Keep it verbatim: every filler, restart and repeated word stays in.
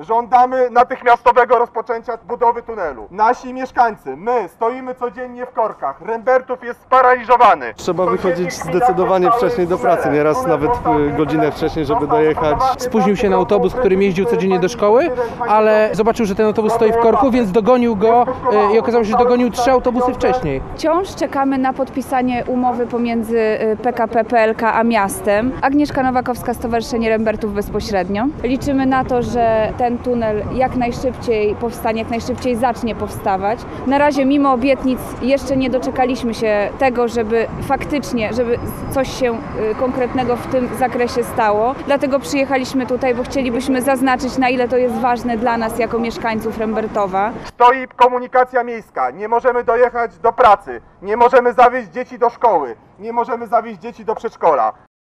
Żądamy natychmiastowego rozpoczęcia budowy tunelu. Nasi mieszkańcy, my stoimy codziennie w korkach. Rembertów jest sparaliżowany. Trzeba wychodzić zdecydowanie wcześniej do pracy, nieraz nawet godzinę wcześniej, żeby dojechać. Spóźnił się na autobus, którym jeździł codziennie do szkoły, ale zobaczył, że ten autobus stoi w korku, więc dogonił go i okazało się, że dogonił trzy autobusy wcześniej. Wciąż czekamy na podpisanie umowy pomiędzy P K P P L K a miastem. Agnieszka Nowakowska, Stowarzyszenie Rembertów bezpośrednio. Liczymy na to, że ten tunel jak najszybciej powstanie, jak najszybciej zacznie powstawać. Na razie mimo obietnic jeszcze nie doczekaliśmy się tego, żeby faktycznie, żeby coś się konkretnego w tym zakresie stało. Dlatego przyjechaliśmy tutaj, bo chcielibyśmy zaznaczyć, na ile to jest ważne dla nas jako mieszkańców Rembertowa. Stoi komunikacja miejska, nie możemy dojechać do pracy, nie możemy zawieźć dzieci do szkoły, nie możemy zawieźć dzieci do przedszkola.